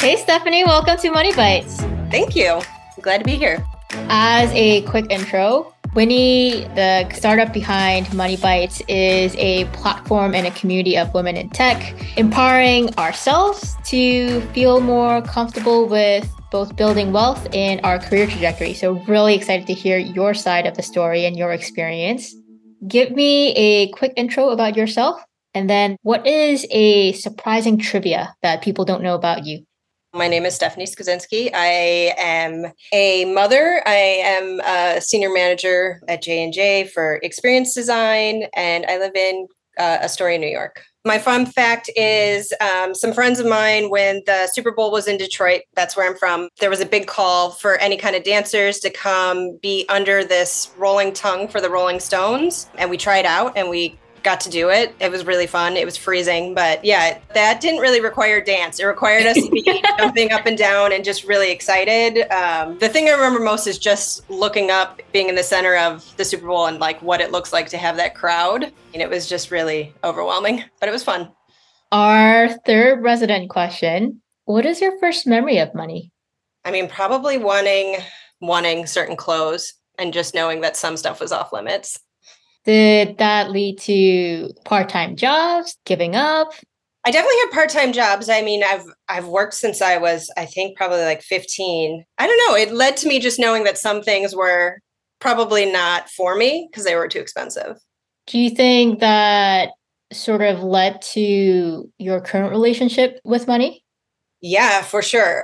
Hey, Stephanie, welcome to Money Bites. Thank you. I'm glad to be here. As a quick intro, Winnie, the startup behind Money Bites, is a platform and a community of women in tech, empowering ourselves to feel more comfortable with both building wealth and our career trajectory. So really excited to hear your side of the story and your experience. Give me a quick intro about yourself, and then what is a surprising trivia that people don't know about you? My name is Stephanie Skoczynski. I am a mother. I am a senior manager at J&J for experience design, and I live in Astoria, New York. My fun fact is some friends of mine, when the Super Bowl was in Detroit, that's where I'm from, there was a big call for any kind of dancers to come be under this rolling tongue for the Rolling Stones. And we tried out and we got to do it. It was really fun. It was freezing, but yeah, that didn't really require dance. It required us to be jumping up and down and just really excited. The thing I remember most is just looking up, being in the center of the Super Bowl and like what it looks like to have that crowd. And it was just really overwhelming, but it was fun. Our third resident question, what is your first memory of money? I mean, probably wanting certain clothes and just knowing that some stuff was off limits. Did that lead to part-time jobs, giving up? I definitely had part-time jobs. I mean, I've worked since I was, I think, probably like 15. I don't know. It led to me just knowing that some things were probably not for me because they were too expensive. Do you think that sort of led to your current relationship with money? Yeah, for sure.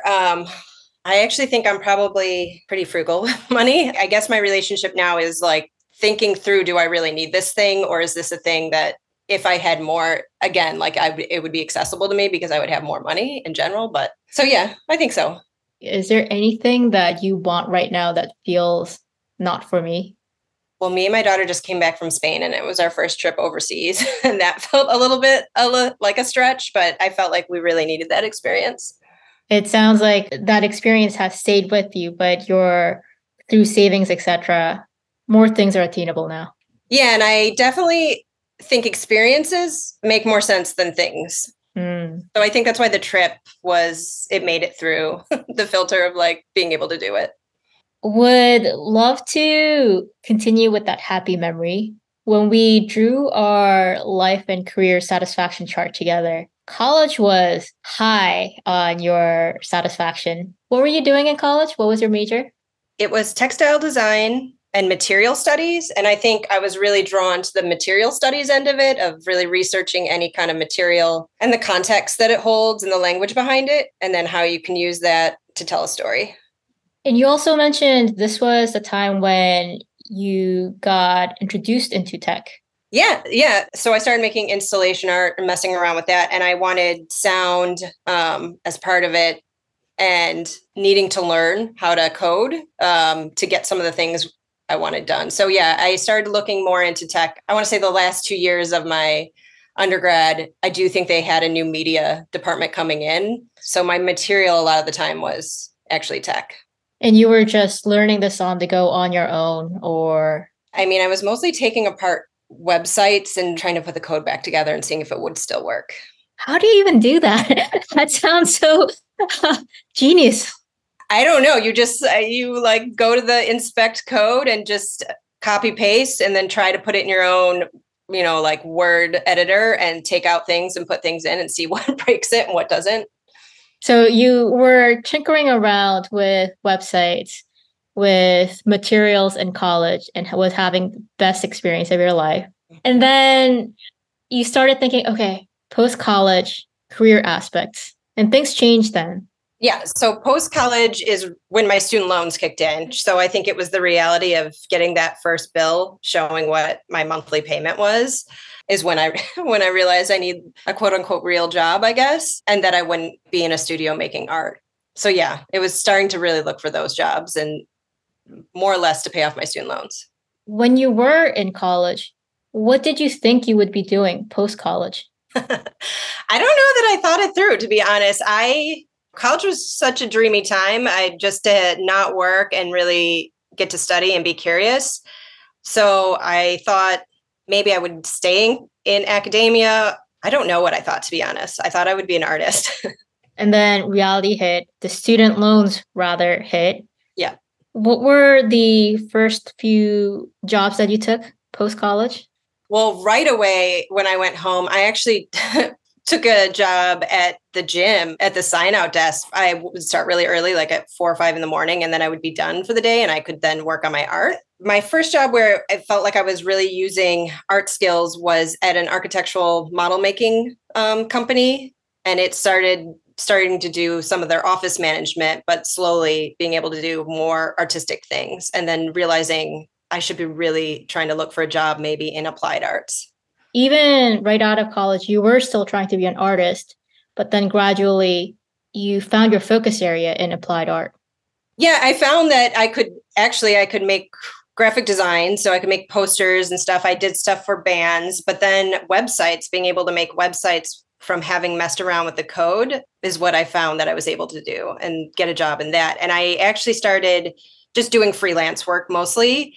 I actually think I'm probably pretty frugal with money. I guess my relationship now is like thinking through, do I really need this thing? Or is this a thing that if I had more, again, like it would be accessible to me because I would have more money in general. But so, yeah, I think so. Is there anything that you want right now that feels not for me? Well, me and my daughter just came back from Spain and it was our first trip overseas. And that felt a little bit like a stretch, but I felt like we really needed that experience. It sounds like that experience has stayed with you, but you're through savings, etc., more things are attainable now. Yeah, and I definitely think experiences make more sense than things. So I think that's why the trip it made it through the filter of like being able to do it. Would love to continue with that happy memory. When we drew our life and career satisfaction chart together, college was high on your satisfaction. What were you doing in college? What was your major? It was textile design and material studies. And I think I was really drawn to the material studies end of it, of really researching any kind of material and the context that it holds and the language behind it, and then how you can use that to tell a story. And you also mentioned this was the time when you got introduced into tech. Yeah. So I started making installation art and messing around with that. And I wanted sound as part of it and needing to learn how to code to get some of the things I wanted done. So yeah, I started looking more into tech. I want to say the last 2 years of my undergrad, I do think they had a new media department coming in. So my material a lot of the time was actually tech. And you were just learning this on the go on your own, or? I mean, I was mostly taking apart websites and trying to put the code back together and seeing if it would still work. How do you even do that? That sounds so genius. I don't know. You like go to the inspect code and just copy paste and then try to put it in your own, like Word editor and take out things and put things in and see what breaks it and what doesn't. So you were tinkering around with websites, with materials in college, and was having the best experience of your life. And then you started thinking, okay, post-college, career aspects, and things changed then. Yeah. So post-college is when my student loans kicked in. So I think it was the reality of getting that first bill showing what my monthly payment was is when I when I realized I need a quote unquote real job, I guess, and that I wouldn't be in a studio making art. So yeah, it was starting to really look for those jobs and more or less to pay off my student loans. When you were in college, what did you think you would be doing post-college? I don't know that I thought it through, to be honest. College was such a dreamy time. I just did not work and really get to study and be curious. So I thought maybe I would stay in academia. I don't know what I thought, to be honest. I thought I would be an artist. And then reality hit, the student loans rather hit. Yeah. What were the first few jobs that you took post-college? Well, right away when I went home, I actually took a job at the gym at the sign out desk. I would start really early, like at 4 or 5 in the morning, and then I would be done for the day and I could then work on my art. My first job where I felt like I was really using art skills was at an architectural model making company. And it starting to do some of their office management, but slowly being able to do more artistic things and then realizing I should be really trying to look for a job maybe in applied arts. Even right out of college, you were still trying to be an artist, but then gradually you found your focus area in applied art. Yeah, I found that I could make graphic design, so I could make posters and stuff. I did stuff for bands, but then websites, being able to make websites from having messed around with the code is what I found that I was able to do and get a job in that. And I actually started just doing freelance work mostly.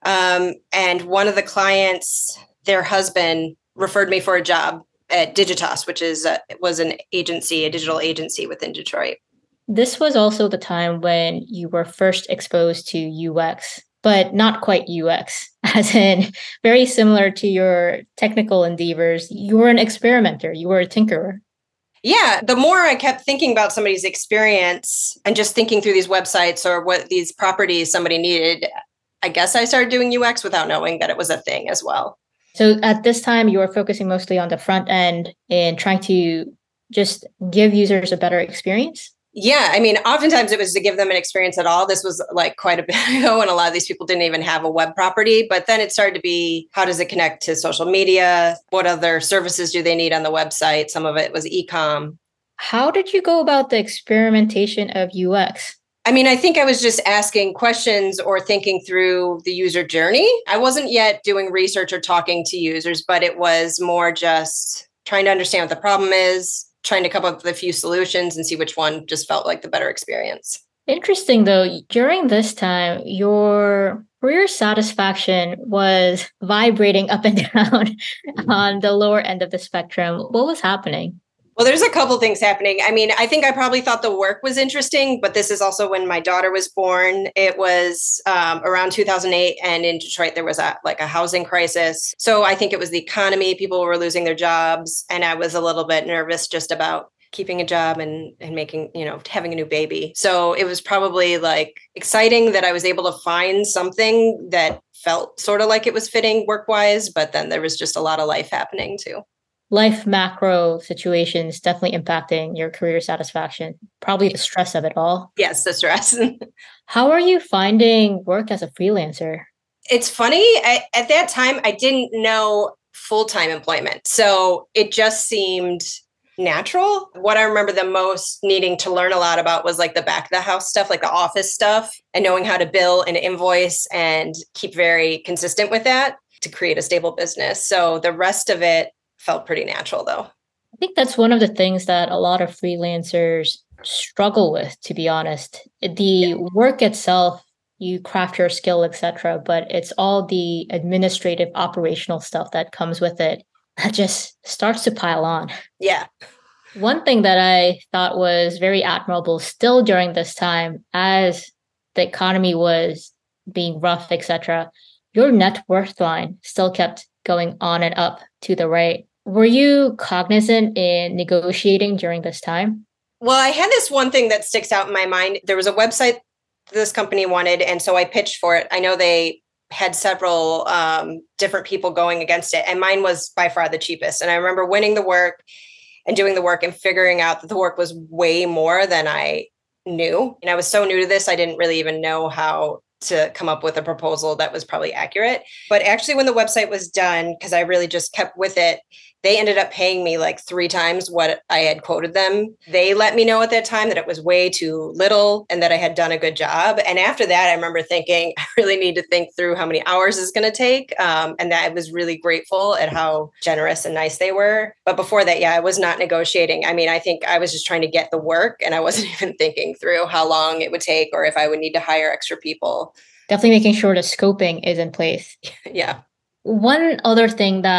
And one of the clients, their husband, referred me for a job at Digitas, which was an agency, a digital agency within Detroit. This was also the time when you were first exposed to UX, but not quite UX, as in very similar to your technical endeavors. You were an experimenter, you were a tinkerer. Yeah, the more I kept thinking about somebody's experience and just thinking through these websites or what these properties somebody needed, I guess I started doing UX without knowing that it was a thing as well. So at this time, you were focusing mostly on the front end and trying to just give users a better experience? Yeah, I mean, oftentimes it was to give them an experience at all. This was like quite a bit ago, and a lot of these people didn't even have a web property. But then it started to be, how does it connect to social media? What other services do they need on the website? Some of it was e-com. How did you go about the experimentation of UX? I mean, I think I was just asking questions or thinking through the user journey. I wasn't yet doing research or talking to users, but it was more just trying to understand what the problem is, trying to come up with a few solutions and see which one just felt like the better experience. Interesting, though, during this time, your career satisfaction was vibrating up and down on the lower end of the spectrum. What was happening? Well, there's a couple things happening. I mean, I think I probably thought the work was interesting, but this is also when my daughter was born. It was around 2008, and in Detroit there was a housing crisis. So I think it was the economy; people were losing their jobs, and I was a little bit nervous just about keeping a job and making, having a new baby. So it was probably like exciting that I was able to find something that felt sort of like it was fitting work-wise, but then there was just a lot of life happening too. Life macro situations definitely impacting your career satisfaction, probably the stress of it all. Yes, the stress. How are you finding work as a freelancer? It's funny. At that time, I didn't know full-time employment. So it just seemed natural. What I remember the most needing to learn a lot about was like the back of the house stuff, like the office stuff, and knowing how to bill and invoice and keep very consistent with that to create a stable business. So the rest of it felt pretty natural, though. I think that's one of the things that a lot of freelancers struggle with, to be honest. The work itself, you craft your skill, etc., but it's all the administrative operational stuff that comes with it that just starts to pile on. Yeah. One thing that I thought was very admirable still during this time, as the economy was being rough, etc., your net worth line still kept going on and up to the right. Were you cognizant in negotiating during this time? Well, I had this one thing that sticks out in my mind. There was a website this company wanted, and so I pitched for it. I know they had several different people going against it, and mine was by far the cheapest. And I remember winning the work and doing the work and figuring out that the work was way more than I knew. And I was so new to this, I didn't really even know how to come up with a proposal that was probably accurate. But actually, when the website was done, because I really just kept with it, they ended up paying me like 3 times what I had quoted them. They let me know at that time that it was way too little and that I had done a good job. And after that, I remember thinking, I really need to think through how many hours it's going to take. And that I was really grateful at how generous and nice they were. But before that, yeah, I was not negotiating. I mean, I think I was just trying to get the work, and I wasn't even thinking through how long it would take or if I would need to hire extra people. Definitely making sure the scoping is in place. Yeah. One other thing that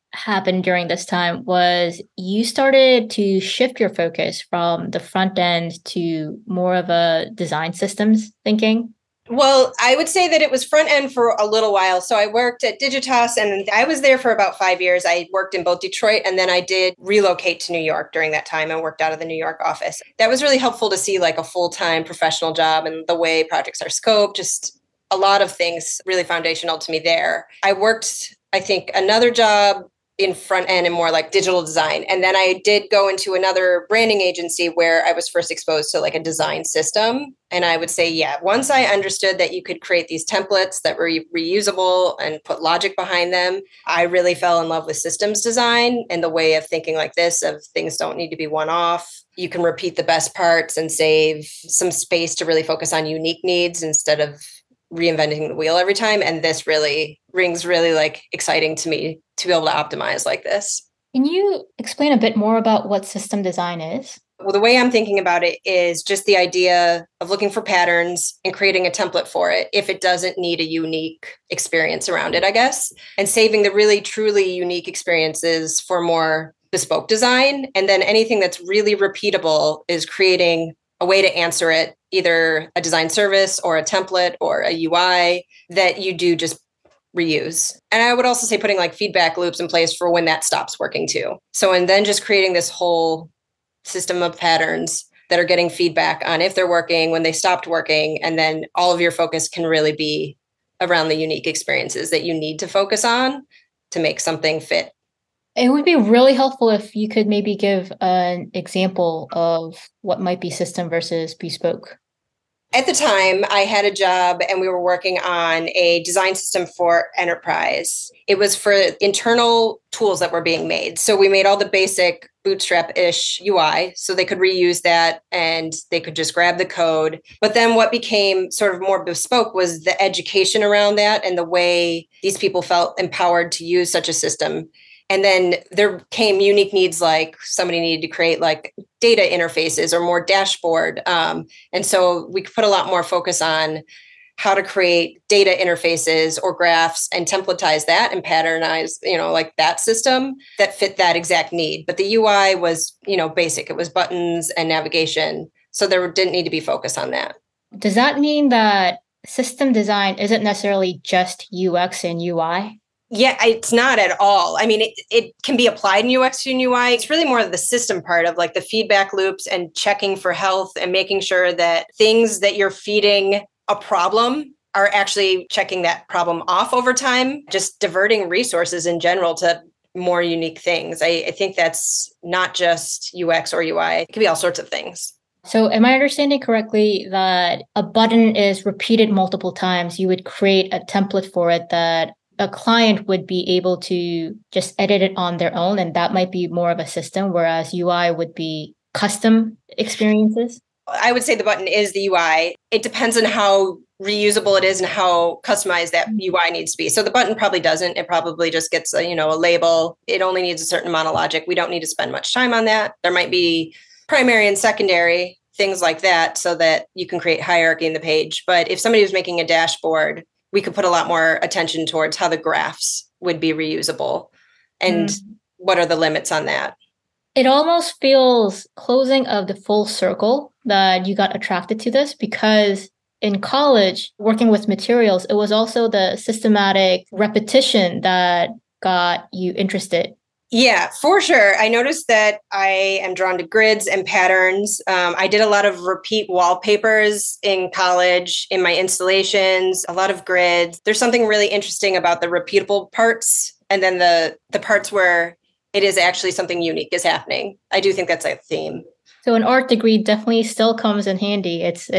happened during this time was you started to shift your focus from the front end to more of a design systems thinking. Well, I would say that it was front end for a little while. So I worked at Digitas and I was there for about 5 years. I worked in both Detroit and then I did relocate to New York during that time and worked out of the New York office. That was really helpful to see like a full-time professional job and the way projects are scoped, just a lot of things really foundational to me there. I worked, I think, another job in front end and more like digital design. And then I did go into another branding agency where I was first exposed to like a design system. And I would say, yeah, once I understood that you could create these templates that were reusable and put logic behind them, I really fell in love with systems design and the way of thinking like this, of things don't need to be one off. You can repeat the best parts and save some space to really focus on unique needs instead of reinventing the wheel every time. And this really rings really like exciting to me to be able to optimize like this. Can you explain a bit more about what system design is? Well, the way I'm thinking about it is just the idea of looking for patterns and creating a template for it if it doesn't need a unique experience around it, I guess, and saving the really truly unique experiences for more bespoke design. And then anything that's really repeatable is creating a way to answer it, either a design service or a template or a UI that you do just reuse. And I would also say putting like feedback loops in place for when that stops working too. So, and then just creating this whole system of patterns that are getting feedback on if they're working, when they stopped working, and then all of your focus can really be around the unique experiences that you need to focus on to make something fit. It would be really helpful if you could maybe give an example of what might be system versus bespoke. At the time, I had a job and we were working on a design system for enterprise. It was for internal tools that were being made. So we made all the basic Bootstrap-ish UI so they could reuse that and they could just grab the code. But then what became sort of more bespoke was the education around that and the way these people felt empowered to use such a system. And then there came unique needs, like somebody needed to create like data interfaces or more dashboard. And so we could put a lot more focus on how to create data interfaces or graphs and templatize that and patternize, like that system that fit that exact need. But the UI was, basic. It was buttons and navigation. So there didn't need to be focus on that. Does that mean that system design isn't necessarily just UX and UI? Yeah, it's not at all. I mean, it can be applied in UX and UI. It's really more of the system part of like the feedback loops and checking for health and making sure that things that you're feeding a problem are actually checking that problem off over time, just diverting resources in general to more unique things. I think that's not just UX or UI. It can be all sorts of things. So am I understanding correctly that a button is repeated multiple times? You would create a template for it that a client would be able to just edit it on their own, and that might be more of a system, whereas UI would be custom experiences? I would say the button is the UI. It depends on how reusable it is and how customized that UI needs to be. So the button probably doesn't. It probably just gets a label. It only needs a certain amount of logic. We don't need to spend much time on that. There might be primary and secondary things like that so that you can create hierarchy in the page. But if somebody was making a dashboard, we could put a lot more attention towards how the graphs would be reusable and what are the limits on that. It almost feels closing of the full circle that you got attracted to this, because in college, working with materials, it was also the systematic repetition that got you interested. Yeah, for sure. I noticed that I am drawn to grids and patterns. I did a lot of repeat wallpapers in college, in my installations, a lot of grids. There's something really interesting about the repeatable parts and then the parts where it is actually something unique is happening. I do think that's a theme. So an art degree definitely still comes in handy. It's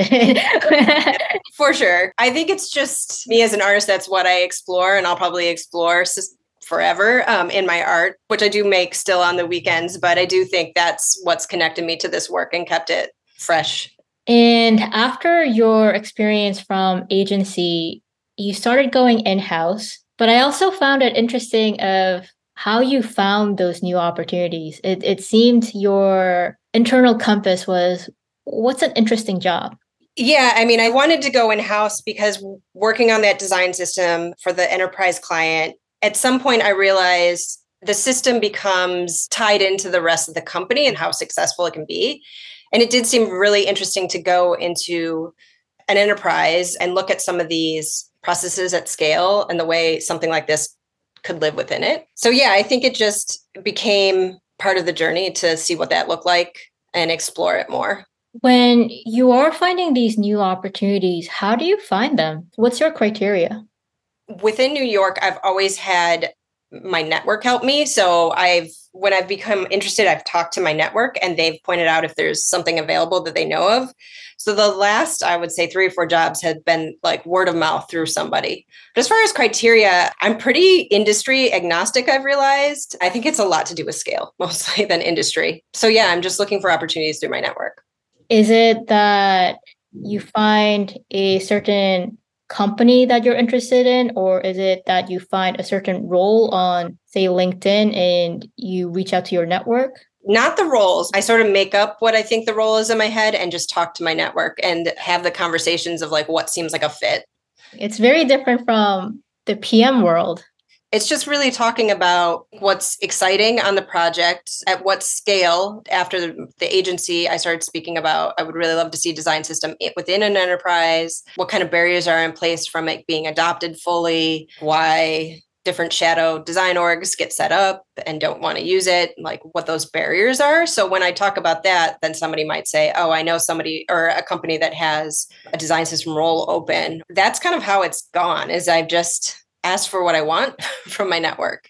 for sure. I think it's just me as an artist. That's what I explore, and I'll probably explore forever in my art, which I do make still on the weekends. But I do think that's what's connected me to this work and kept it fresh. And after your experience from agency, you started going in-house. But I also found it interesting of how you found those new opportunities. It seemed your internal compass was, what's an interesting job? Yeah, I mean, I wanted to go in-house because working on that design system for the enterprise client, at some point I realized the system becomes tied into the rest of the company and how successful it can be. And it did seem really interesting to go into an enterprise and look at some of these processes at scale and the way something like this could live within it. So yeah, I think it just became part of the journey to see what that looked like and explore it more. When you are finding these new opportunities, how do you find them? What's your criteria? Within New York, I've always had my network help me. So when I've become interested, I've talked to my network and they've pointed out if there's something available that they know of. So the last, I would say 3 or 4 jobs had been like word of mouth through somebody. But as far as criteria, I'm pretty industry agnostic, I've realized. I think it's a lot to do with scale mostly than industry. So yeah, I'm just looking for opportunities through my network. Is it that you find a certain company that you're interested in, or is it that you find a certain role on, say, LinkedIn and you reach out to your network? Not the roles. I sort of make up what I think the role is in my head and just talk to my network and have the conversations of like what seems like a fit. It's very different from the PM world. It's just really talking about what's exciting on the project, at what scale. After the agency, I started speaking about, I would really love to see design system within an enterprise, what kind of barriers are in place from it being adopted fully, why different shadow design orgs get set up and don't want to use it, like what those barriers are. So when I talk about that, then somebody might say, oh, I know somebody or a company that has a design system role open. That's kind of how it's gone, is I've just ask for what I want from my network.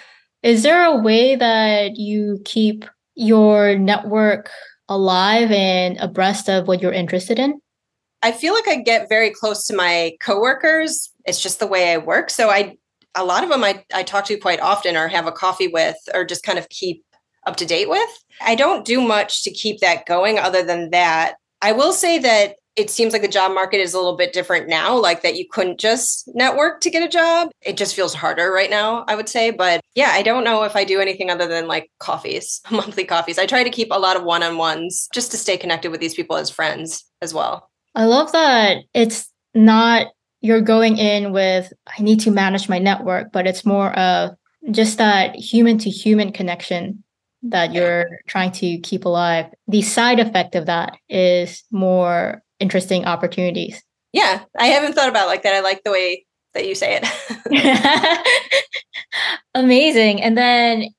Is there a way that you keep your network alive and abreast of what you're interested in? I feel like I get very close to my coworkers. It's just the way I work. So a lot of them I talk to quite often or have a coffee with or just kind of keep up to date with. I don't do much to keep that going other than that. I will say that it seems like the job market is a little bit different now, like that you couldn't just network to get a job. It just feels harder right now, I would say. But yeah, I don't know if I do anything other than like coffees, monthly coffees. I try to keep a lot of one-on-ones just to stay connected with these people as friends as well. I love that it's not you're going in with, I need to manage my network, but it's more of just that human to human connection that you're trying to keep alive. The side effect of that is more interesting opportunities. Yeah, I haven't thought about it like that. I like the way that you say it. Amazing. And then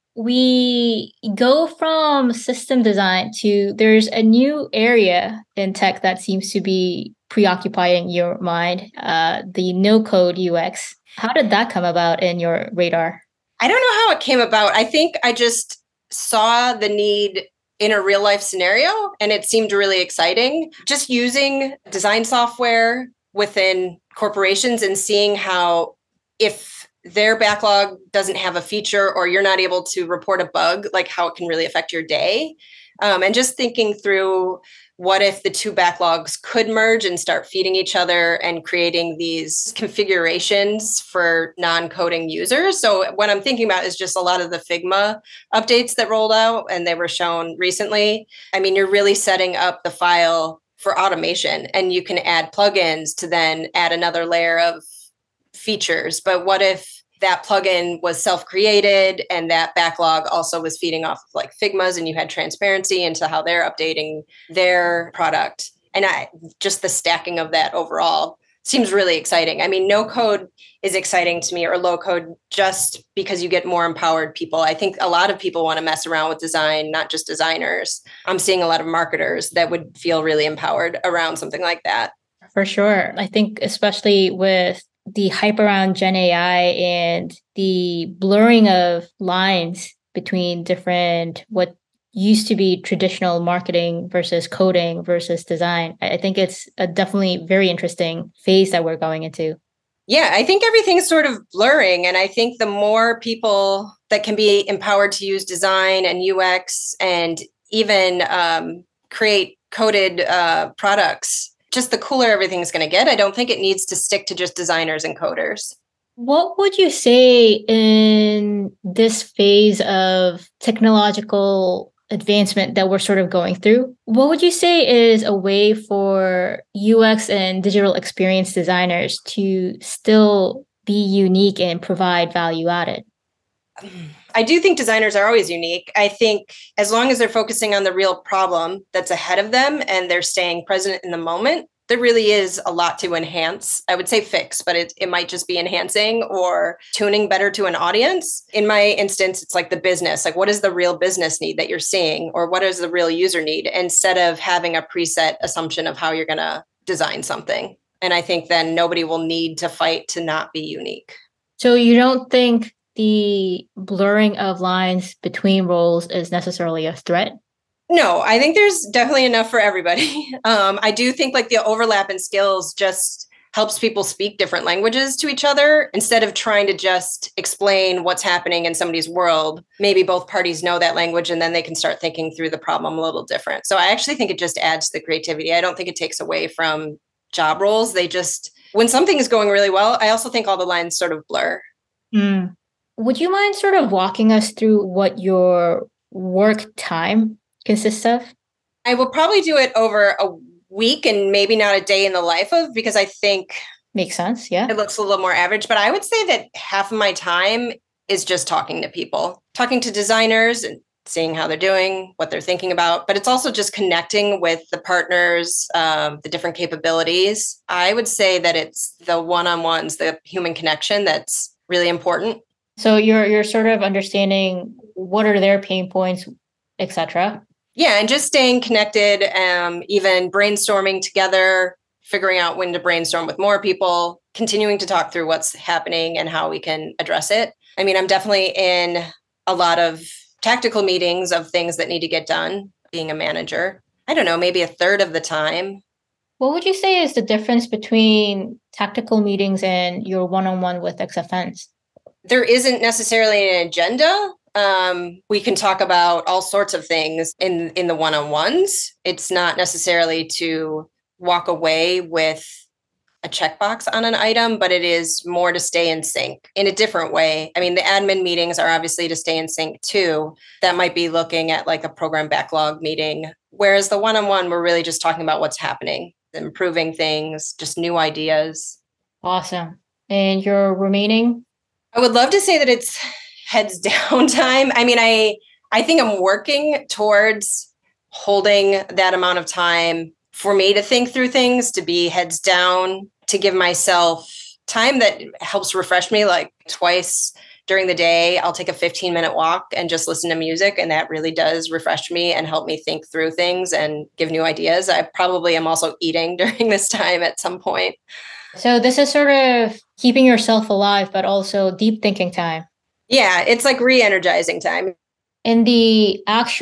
we go from system design to there's a new area in tech that seems to be preoccupying your mind, the no code UX. How did that come about in your radar? I don't know how it came about. I think I just saw the need in a real life scenario, and it seemed really exciting. Just using design software within corporations and seeing how if their backlog doesn't have a feature or you're not able to report a bug, like how it can really affect your day. And just thinking through what if the 2 backlogs could merge and start feeding each other and creating these configurations for non-coding users. So what I'm thinking about is just a lot of the Figma updates that rolled out and they were shown recently. I mean, you're really setting up the file for automation and you can add plugins to then add another layer of features. But what if that plugin was self-created and that backlog also was feeding off of like Figma's and you had transparency into how they're updating their product. And just the stacking of that overall seems really exciting. I mean, no code is exciting to me or low code just because you get more empowered people. I think a lot of people want to mess around with design, not just designers. I'm seeing a lot of marketers that would feel really empowered around something like that. For sure. I think especially with the hype around Gen AI and the blurring of lines between different, what used to be traditional marketing versus coding versus design. I think it's a definitely very interesting phase that we're going into. Yeah, I think everything's sort of blurring. And I think the more people that can be empowered to use design and UX and even create coded products, just the cooler everything's going to get. I don't think it needs to stick to just designers and coders. What would you say in this phase of technological advancement that we're sort of going through? What would you say is a way for UX and digital experience designers to still be unique and provide value added? I do think designers are always unique. I think as long as they're focusing on the real problem that's ahead of them and they're staying present in the moment, there really is a lot to enhance. I would say fix, but it might just be enhancing or tuning better to an audience. In my instance, it's like the business, like what is the real business need that you're seeing, or what is the real user need, instead of having a preset assumption of how you're going to design something. And I think then nobody will need to fight to not be unique. So you don't think the blurring of lines between roles is necessarily a threat? No, I think there's definitely enough for everybody. I do think like the overlap in skills just helps people speak different languages to each other instead of trying to just explain what's happening in somebody's world. Maybe both parties know that language and then they can start thinking through the problem a little different. So I actually think it just adds to the creativity. I don't think it takes away from job roles. They just, when something is going really well, I also think all the lines sort of blur. Mm. Would you mind sort of walking us through what your work time consists of? I will probably do it over a week and maybe not a day in the life of, because I think makes sense. Yeah. It looks a little more average, but I would say that half of my time is just talking to people, talking to designers and seeing how they're doing, what they're thinking about. But it's also just connecting with the partners, the different capabilities. I would say that it's the one-on-ones, the human connection that's really important. So you're sort of understanding what are their pain points, etc. Yeah, and just staying connected, even brainstorming together, figuring out when to brainstorm with more people, continuing to talk through what's happening and how we can address it. I mean, I'm definitely in a lot of tactical meetings of things that need to get done, being a manager. I don't know, maybe a third of the time. What would you say is the difference between tactical meetings and your one-on-one with XFNs? There isn't necessarily an agenda. We can talk about all sorts of things in the one-on-ones. It's not necessarily to walk away with a checkbox on an item, but it is more to stay in sync in a different way. I mean, the admin meetings are obviously to stay in sync too. That might be looking at like a program backlog meeting, whereas the one-on-one, we're really just talking about what's happening, improving things, just new ideas. Awesome. And your remaining? I would love to say that it's heads down time. I mean, I think I'm working towards holding that amount of time for me to think through things, to be heads down, to give myself time that helps refresh me. Like twice during the day, I'll take a 15-minute walk and just listen to music. And that really does refresh me and help me think through things and give new ideas. I probably am also eating during this time at some point. So this is sort of keeping yourself alive, but also deep thinking time. Yeah, it's like re-energizing time. And the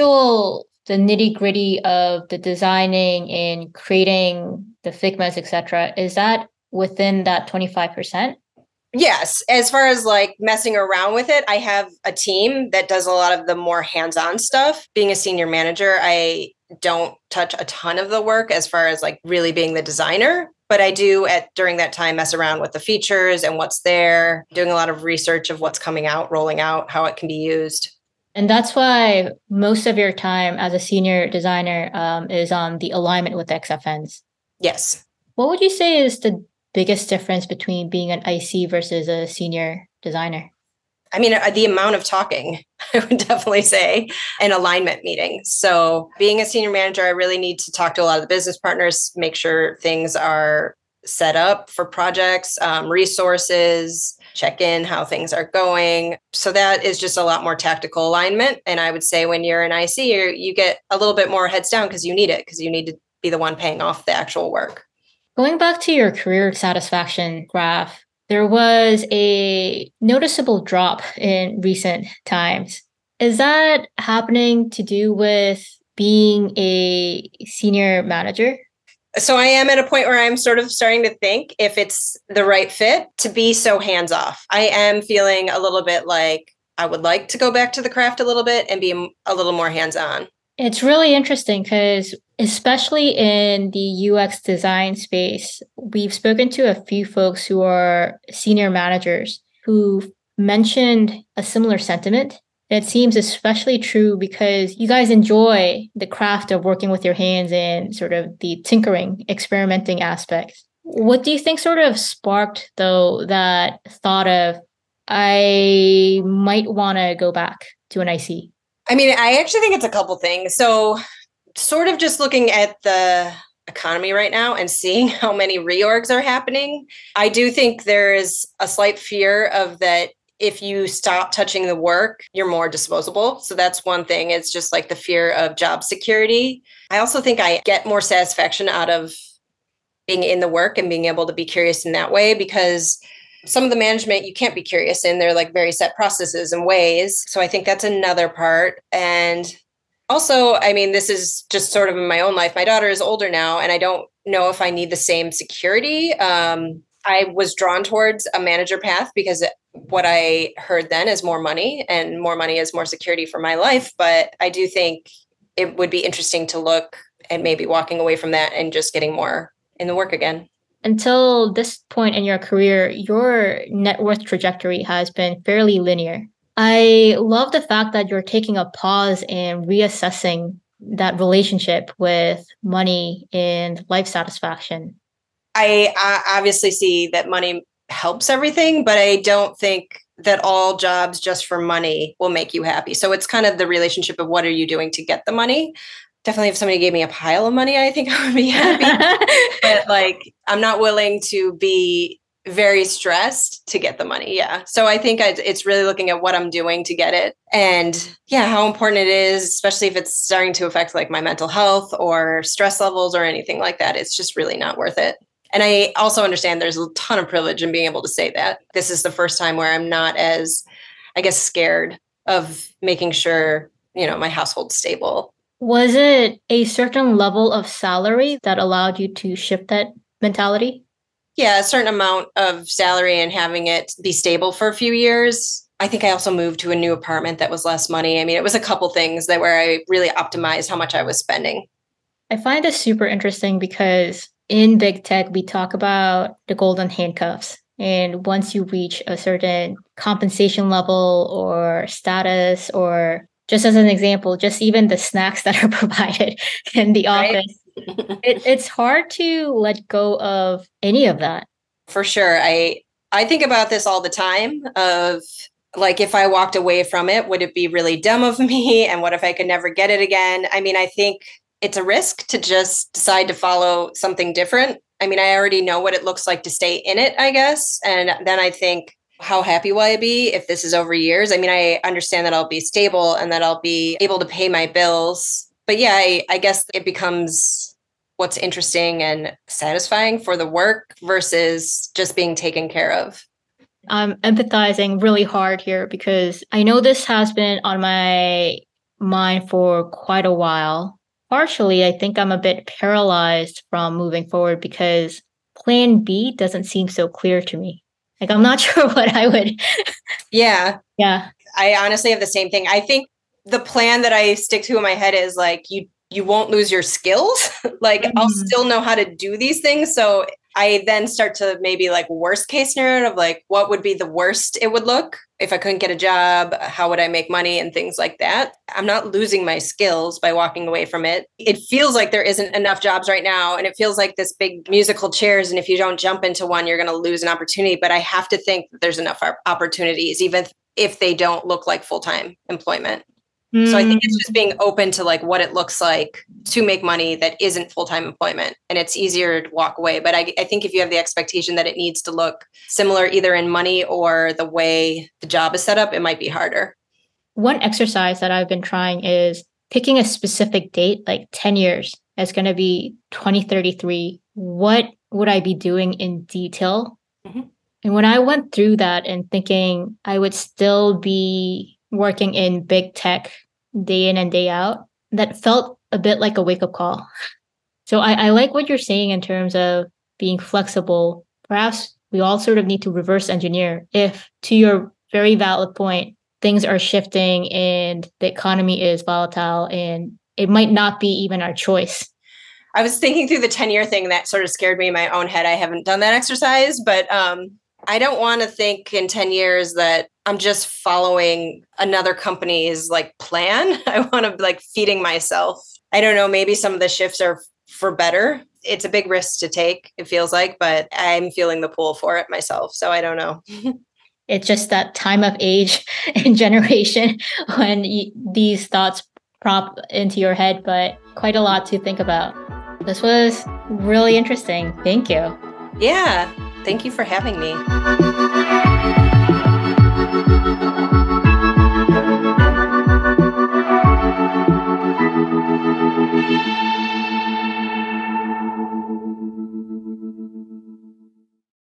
nitty gritty of the designing and creating the Figmas, etc., is that within that 25%? Yes. As far as like messing around with it, I have a team that does a lot of the more hands-on stuff. Being a senior manager, I don't touch a ton of the work as far as like really being the designer. But I do during that time mess around with the features and what's there, doing a lot of research of what's coming out, rolling out, how it can be used. And that's why most of your time as a senior designer is on the alignment with XFNs. Yes. What would you say is the biggest difference between being an IC versus a senior designer? I mean, the amount of talking, I would definitely say, and alignment meetings. So being a senior manager, I really need to talk to a lot of the business partners, make sure things are set up for projects, resources, check in how things are going. So that is just a lot more tactical alignment. And I would say when you're an IC, you get a little bit more heads down because you need it, because you need to be the one paying off the actual work. Going back to your career satisfaction graph, there was a noticeable drop in recent times. Is that happening to do with being a senior manager? So I am at a point where I'm sort of starting to think if it's the right fit to be so hands off. I am feeling a little bit like I would like to go back to the craft a little bit and be a little more hands on. It's really interesting because especially in the UX design space, we've spoken to a few folks who are senior managers who mentioned a similar sentiment. And it seems especially true because you guys enjoy the craft of working with your hands and sort of the tinkering, experimenting aspects. What do you think sort of sparked, though, that thought of I might want to go back to an IC. I mean, I actually think it's a couple things. So, sort of just looking at the economy right now and seeing how many reorgs are happening, I do think there is a slight fear of that if you stop touching the work, you're more disposable. So that's one thing. It's just like the fear of job security. I also think I get more satisfaction out of being in the work and being able to be curious in that way because some of the management you can't be curious in. They're like very set processes and ways. So I think that's another part. And also, I mean, this is just sort of in my own life. My daughter is older now, and I don't know if I need the same security. I was drawn towards a manager path because what I heard then is more money, and more money is more security for my life. But I do think it would be interesting to look at maybe walking away from that and just getting more in the work again. Until this point in your career, your net worth trajectory has been fairly linear. I love the fact that you're taking a pause and reassessing that relationship with money and life satisfaction. I obviously see that money helps everything, but I don't think that all jobs just for money will make you happy. So it's kind of the relationship of what are you doing to get the money. Definitely, if somebody gave me a pile of money, I think I would be happy. But like, I'm not willing to be very stressed to get the money. Yeah. So I think it's really looking at what I'm doing to get it. And yeah, how important it is, especially if it's starting to affect like my mental health or stress levels or anything like that. It's just really not worth it. And I also understand there's a ton of privilege in being able to say that. This is the first time where I'm not as, I guess, scared of making sure, my household's stable. Was it a certain level of salary that allowed you to shift that mentality? Yeah, a certain amount of salary and having it be stable for a few years. I think I also moved to a new apartment that was less money. I mean, it was a couple things that where I really optimized how much I was spending. I find this super interesting because in big tech, we talk about the golden handcuffs. And once you reach a certain compensation level or status, or just as an example, just even the snacks that are provided in the Right? office, it's hard to let go of any of that. For sure. I think about this all the time of like if I walked away from it, would it be really dumb of me? And what if I could never get it again? I mean, I think it's a risk to just decide to follow something different. I mean, I already know what it looks like to stay in it, I guess. And then I think, how happy will I be if this is over years? I mean, I understand that I'll be stable and that I'll be able to pay my bills. But yeah, I guess it becomes what's interesting and satisfying for the work versus just being taken care of. I'm empathizing really hard here because I know this has been on my mind for quite a while. Partially, I think I'm a bit paralyzed from moving forward because plan B doesn't seem so clear to me. Like, I'm not sure what I would. Yeah, Yeah. I honestly have the same thing. I think the plan that I stick to in my head is like you won't lose your skills. Like I'll still know how to do these things. So I then start to maybe like worst case scenario of like what would be the worst it would look if I couldn't get a job, how would I make money and things like that. I'm not losing my skills by walking away from it. It feels like there isn't enough jobs right now and it feels like this big musical chairs and if you don't jump into one you're going to lose an opportunity, but I have to think that there's enough opportunities even if they don't look like full-time employment. So I think it's just being open to like what it looks like to make money that isn't full-time employment. And it's easier to walk away. But I think if you have the expectation that it needs to look similar either in money or the way the job is set up, it might be harder. One exercise that I've been trying is picking a specific date, like 10 years. It's going to be 2033. What would I be doing in detail? Mhm. And when I went through that and thinking I would still be working in big tech day in and day out, that felt a bit like a wake up call. So I like what you're saying in terms of being flexible. Perhaps we all sort of need to reverse engineer if, to your very valid point, things are shifting and the economy is volatile and it might not be even our choice. I was thinking through the 10-year thing that sort of scared me in my own head. I haven't done that exercise, but I don't want to think in 10 years that I'm just following another company's like plan. I want to be like feeding myself. I don't know, maybe some of the shifts are for better. It's a big risk to take, it feels like, but I'm feeling the pull for it myself. So I don't know. it's just that time of age and generation when these thoughts prop into your head, but quite a lot to think about. This was really interesting. Thank you. Yeah. Thank you for having me.